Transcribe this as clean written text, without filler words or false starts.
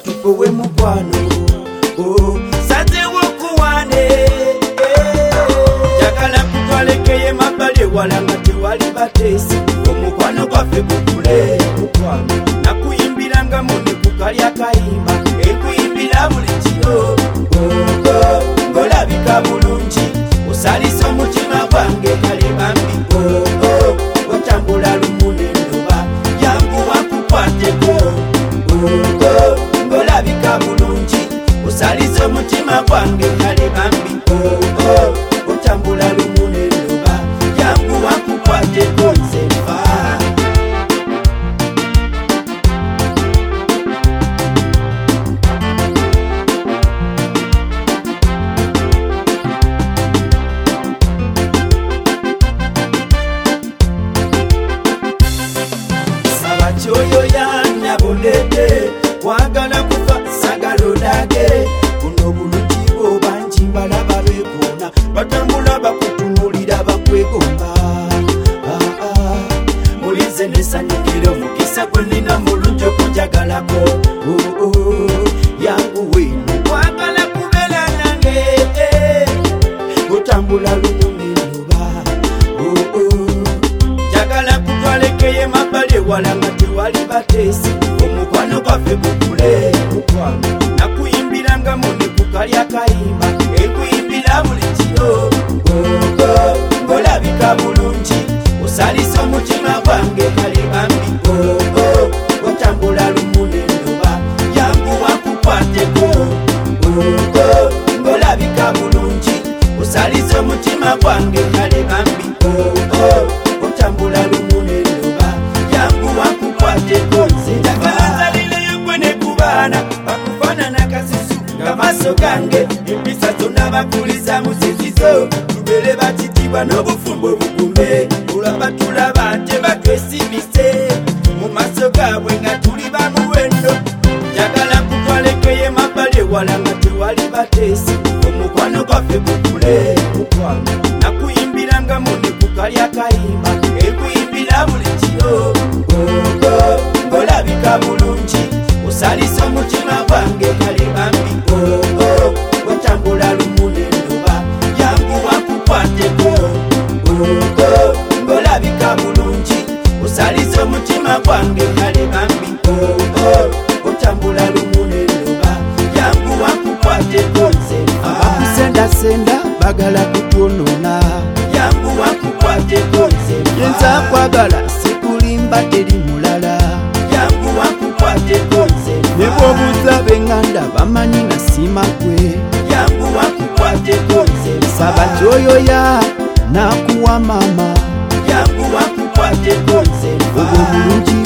tukowe mukwano sazewo kuwane jagala kutwalekeye mabbali wala nga tewali batesi omukwano gwaffe gukule mukwano nakuyimbiranga mune kukalya kayimba ekuyimbira buli kiro ngolabika bulungi osalisa omutima gwange kale bambi otambula lumu nendoba yangu wakukwateko ngolabika bulungi osalisa omutima gwange kale bambi otambula lumu nendoba yangu wakukwateko nzefa choyo yanya bonede wagala kufa sagalodage kuno bulutibo banji balaba bekona batambula bakutumulira bakwegomba mulize nesanyikiro mukisa kwenina mulunjo kujagalako yangu wenu wagala kubela nange kutambula lumuniluba jagala kutwalekeye mabale walanga wali batesi omukwano gwaffe gukule mukwano nakuyimbiranga mune kukalya kayimba ekuyimbira buli kiro ngolabika bulungi osalisa omutima gwange kale bambi otambula lumu nendoba yangu wakukwateko ngolabika bulungi osalisa omutima gwange kale bambi otambula lumu nendoba yangu wakukwateko nziragalalileyo gwe ne kubaana bakufaanana kasisu nga maaso gange empisa zonna bakuliza muzizizo tubere bakitibwa n'obufumbo bugume olaba tulaba nte batwesimise mu maaso gaabwe nga tuli bamuwendo njagala kutwalekeye mabbali ewala nga tewali bateesi omukwano gwaffe gukule mukwano nakuyimbiranga mune kukalya kayimba ekuyimbira buli kiro ngolabika bulungi osalisa omutima gwange kale bambi otambula lumu nendoba yangu wakukwateko ngolabika bulungi osalisa omutima gwange kale bambi otambula lumu nendoba yangu wakukwateko nzefa abakusendasenda bagala kutwonona yangu wakukwateko nzefa yenza kwagala sikulimba teri mulala yangu wakukwateko nzefa nebwobuuza benganda bamanyi nasima gwe yangu wakukwateko nzefa saba kyoyo ya nakuwa mama yangu wakukwateko nzefa obwo bulungi